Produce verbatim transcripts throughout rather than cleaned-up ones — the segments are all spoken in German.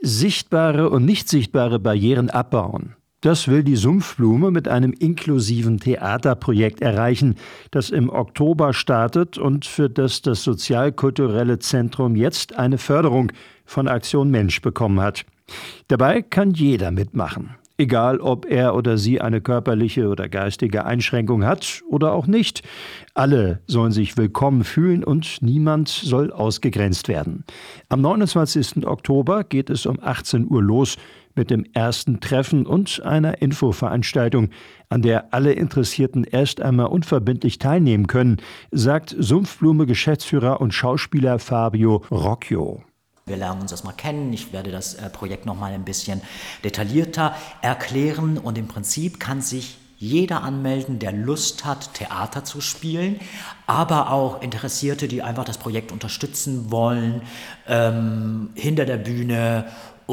Sichtbare und nicht sichtbare Barrieren abbauen. Das will die Sumpfblume mit einem inklusiven Theaterprojekt erreichen, das im Oktober startet und für das das Sozialkulturelle Zentrum jetzt eine Förderung von Aktion Mensch bekommen hat. Dabei kann jeder mitmachen, egal ob er oder sie eine körperliche oder geistige Einschränkung hat oder auch nicht. Alle sollen sich willkommen fühlen und niemand soll ausgegrenzt werden. Am neunundzwanzigsten Oktober geht es um achtzehn Uhr los mit dem ersten Treffen und einer Infoveranstaltung, an der alle Interessierten erst einmal unverbindlich teilnehmen können, sagt Sumpfblume-Geschäftsführer und Schauspieler Fabio Rocchio. Wir lernen uns das mal kennen. Ich werde das äh, Projekt noch mal ein bisschen detaillierter erklären und im Prinzip kann sich jeder anmelden, der Lust hat, Theater zu spielen, aber auch Interessierte, die einfach das Projekt unterstützen wollen, ähm, hinter der Bühne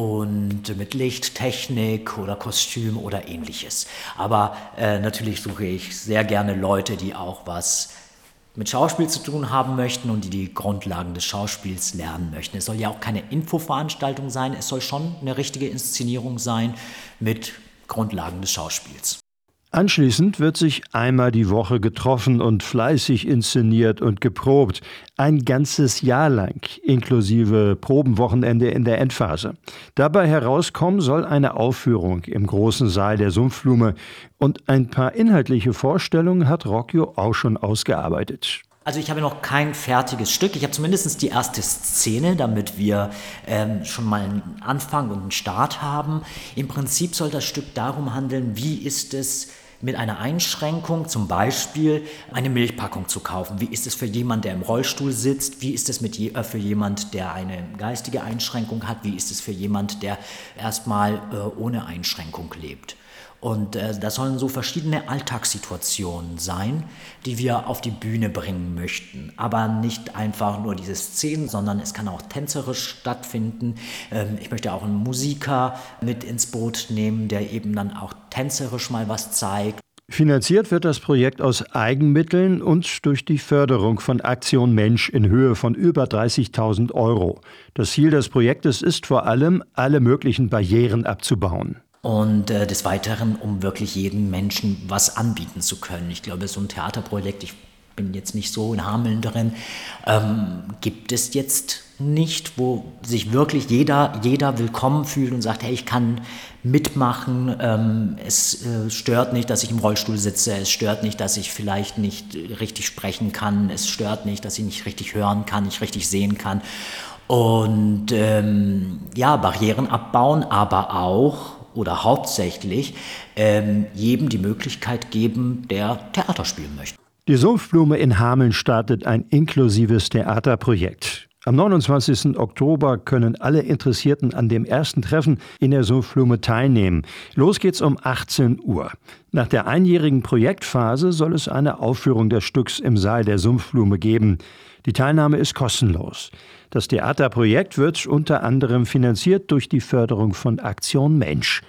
und mit Licht, Technik oder Kostüm oder ähnliches. Aber äh, natürlich suche ich sehr gerne Leute, die auch was mit Schauspiel zu tun haben möchten und die die Grundlagen des Schauspiels lernen möchten. Es soll ja auch keine Infoveranstaltung sein, es soll schon eine richtige Inszenierung sein mit Grundlagen des Schauspiels. Anschließend wird sich einmal die Woche getroffen und fleißig inszeniert und geprobt. Ein ganzes Jahr lang, inklusive Probenwochenende in der Endphase. Dabei herauskommen soll eine Aufführung im großen Saal der Sumpfblume. Und ein paar inhaltliche Vorstellungen hat Rocchio auch schon ausgearbeitet. Also ich habe noch kein fertiges Stück. Ich habe zumindest die erste Szene, damit wir ähm, schon mal einen Anfang und einen Start haben. Im Prinzip soll das Stück darum handeln, wie ist es mit einer Einschränkung, zum Beispiel eine Milchpackung zu kaufen. Wie ist es für jemanden, der im Rollstuhl sitzt? Wie ist es mit je, äh, für jemanden, der eine geistige Einschränkung hat? Wie ist es für jemanden, der erstmal äh, ohne Einschränkung lebt? Und äh, das sollen so verschiedene Alltagssituationen sein, die wir auf die Bühne bringen möchten. Aber nicht einfach nur diese Szenen, sondern es kann auch tänzerisch stattfinden. Ähm, ich möchte auch einen Musiker mit ins Boot nehmen, der eben dann auch tänzerisch mal was zeigt. Finanziert wird das Projekt aus Eigenmitteln und durch die Förderung von Aktion Mensch in Höhe von über dreißigtausend Euro. Das Ziel des Projektes ist vor allem, alle möglichen Barrieren abzubauen. Und äh, des Weiteren, um wirklich jedem Menschen was anbieten zu können. Ich glaube, so ein Theaterprojekt, ich bin jetzt nicht so in Hameln drin, ähm, gibt es jetzt nicht, wo sich wirklich jeder, jeder willkommen fühlt und sagt, hey, ich kann mitmachen, ähm, es äh, stört nicht, dass ich im Rollstuhl sitze, es stört nicht, dass ich vielleicht nicht richtig sprechen kann, es stört nicht, dass ich nicht richtig hören kann, nicht richtig sehen kann. Und ähm, ja, Barrieren abbauen, aber auch oder hauptsächlich ähm, jedem die Möglichkeit geben, der Theater spielen möchte. Die Sumpfblume in Hameln startet ein inklusives Theaterprojekt. Am neunundzwanzigsten Oktober können alle Interessierten an dem ersten Treffen in der Sumpfblume teilnehmen. Los geht's um achtzehn Uhr. Nach der einjährigen Projektphase soll es eine Aufführung des Stücks im Saal der Sumpfblume geben. Die Teilnahme ist kostenlos. Das Theaterprojekt wird unter anderem finanziert durch die Förderung von Aktion Mensch.